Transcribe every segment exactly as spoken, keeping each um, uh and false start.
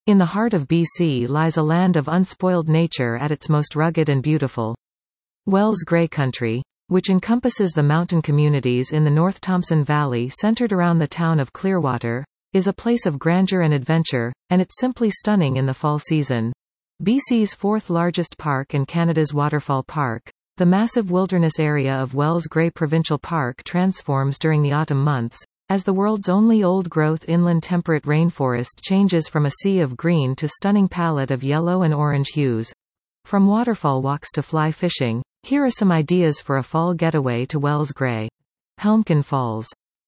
In the heart of B C lies a land of unspoiled nature at its most rugged and beautiful. Wells Grey Country, which encompasses the mountain communities in the North Thompson Valley centered around the town of Clearwater, is a place of grandeur and adventure, and it's simply stunning in the fall season. B C's fourth largest park and Canada's waterfall park, the massive wilderness area of Wells Grey Provincial Park transforms during the autumn months, as the world's only old-growth inland temperate rainforest changes from a sea of green to stunning palette of yellow and orange hues. From waterfall walks to fly fishing, here are some ideas for a fall getaway to Wells Grey. Helmcken Falls.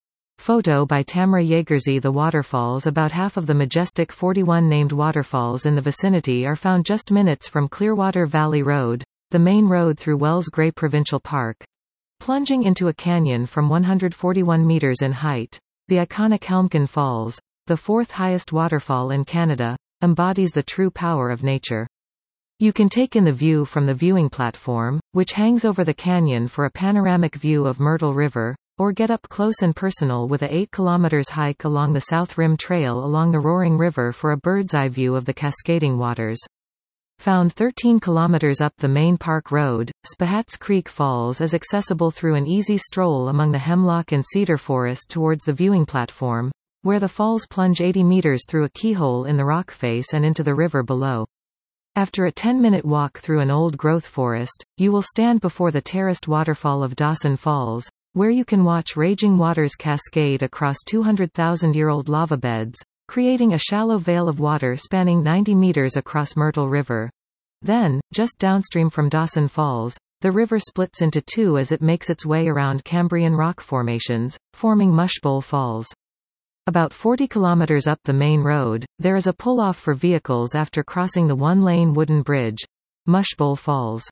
Photo by Tamara Yeagersy. The waterfalls, about half of the majestic forty-one named waterfalls in the vicinity, are found just minutes from Clearwater Valley Road, the main road through Wells Grey Provincial Park. Plunging into a canyon from one hundred forty-one meters in height, the iconic Helmcken Falls, the fourth highest waterfall in Canada, embodies the true power of nature. You can take in the view from the viewing platform, which hangs over the canyon for a panoramic view of Myrtle River, or get up close and personal with a eight kilometers hike along the South Rim Trail along the Roaring River for a bird's-eye view of the cascading waters. Found thirteen kilometers up the main park road, Spahats Creek Falls is accessible through an easy stroll among the hemlock and cedar forest towards the viewing platform, where the falls plunge eighty meters through a keyhole in the rock face and into the river below. After a ten-minute walk through an old-growth forest, you will stand before the terraced waterfall of Dawson Falls, where you can watch raging waters cascade across two hundred thousand year old lava beds, creating a shallow veil of water spanning ninety meters across Myrtle River. Then, just downstream from Dawson Falls, the river splits into two as it makes its way around Cambrian rock formations, forming Mushbowl Falls. About forty kilometers up the main road, there is a pull-off for vehicles after crossing the one-lane wooden bridge. Mushbowl Falls.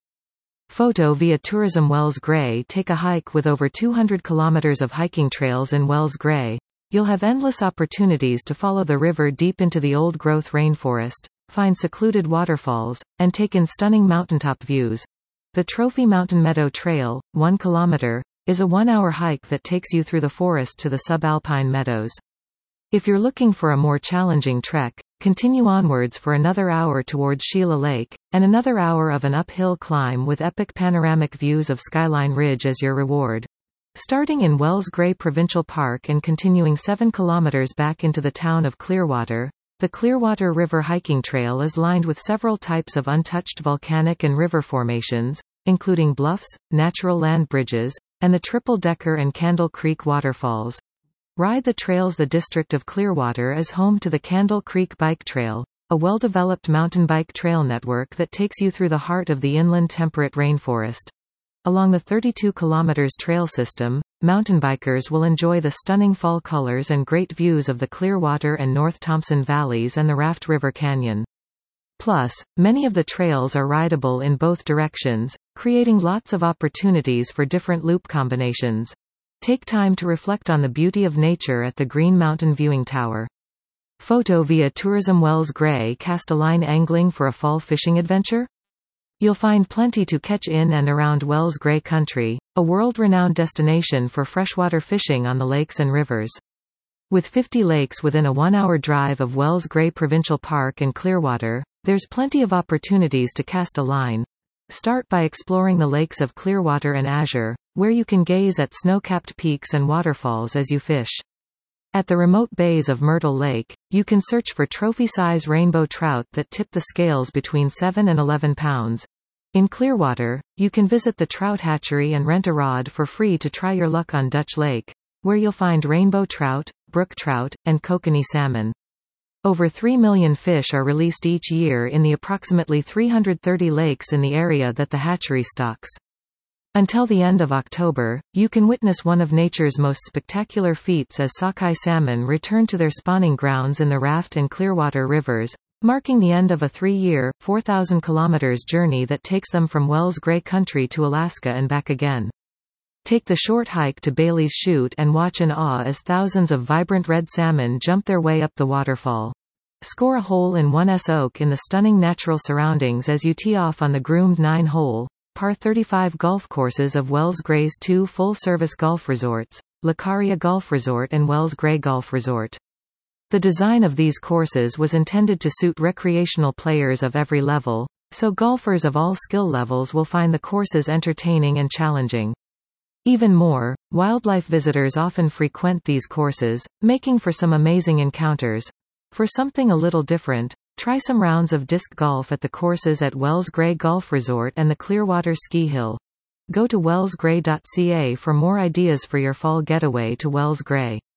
Photo via Tourism Wells Grey. Take a hike with over two hundred kilometers of hiking trails in Wells Grey. You'll have endless opportunities to follow the river deep into the old-growth rainforest, find secluded waterfalls, and take in stunning mountaintop views. The Trophy Mountain Meadow Trail, one kilometer, is a one-hour hike that takes you through the forest to the subalpine meadows. If you're looking for a more challenging trek, continue onwards for another hour towards Sheila Lake, and another hour of an uphill climb with epic panoramic views of Skyline Ridge as your reward. Starting in Wells Grey Provincial Park and continuing seven kilometers back into the town of Clearwater, the Clearwater River Hiking Trail is lined with several types of untouched volcanic and river formations, including bluffs, natural land bridges, and the Triple-Decker and Candle Creek waterfalls. Ride the trails. The district of Clearwater is home to the Candle Creek Bike Trail, a well-developed mountain bike trail network that takes you through the heart of the inland temperate rainforest. Along the thirty-two kilometers trail system, mountain bikers will enjoy the stunning fall colors and great views of the Clearwater and North Thompson valleys and the Raft River Canyon. Plus, many of the trails are rideable in both directions, creating lots of opportunities for different loop combinations. Take time to reflect on the beauty of nature at the Green Mountain Viewing Tower. Photo via Tourism Wells Grey. Cast a line angling for a fall fishing adventure? You'll find plenty to catch in and around Wells Grey Country, a world-renowned destination for freshwater fishing on the lakes and rivers. With fifty lakes within a one-hour drive of Wells Grey Provincial Park and Clearwater, there's plenty of opportunities to cast a line. Start by exploring the lakes of Clearwater and Azure, where you can gaze at snow-capped peaks and waterfalls as you fish. At the remote bays of Myrtle Lake, you can search for trophy-size rainbow trout that tip the scales between seven and eleven pounds. In Clearwater, you can visit the trout hatchery and rent a rod for free to try your luck on Dutch Lake, where you'll find rainbow trout, brook trout, and kokanee salmon. Over three million fish are released each year in the approximately three hundred thirty lakes in the area that the hatchery stocks. Until the end of October, you can witness one of nature's most spectacular feats as sockeye salmon return to their spawning grounds in the Raft and Clearwater rivers, marking the end of a three-year, four thousand kilometers journey that takes them from Wells Grey Country to Alaska and back again. Take the short hike to Bailey's Chute and watch in awe as thousands of vibrant red salmon jump their way up the waterfall. Score a hole in one S oak in the stunning natural surroundings as you tee off on the groomed nine-hole, par thirty-five golf courses of Wells Grey's two full-service golf resorts, Lakaria Golf Resort and Wells Grey Golf Resort. The design of these courses was intended to suit recreational players of every level, so golfers of all skill levels will find the courses entertaining and challenging. Even more, wildlife visitors often frequent these courses, making for some amazing encounters. For something a little different, try some rounds of disc golf at the courses at Wells Gray Golf Resort and the Clearwater Ski Hill. Go to wells gray dot c a for more ideas for your fall getaway to Wells Gray.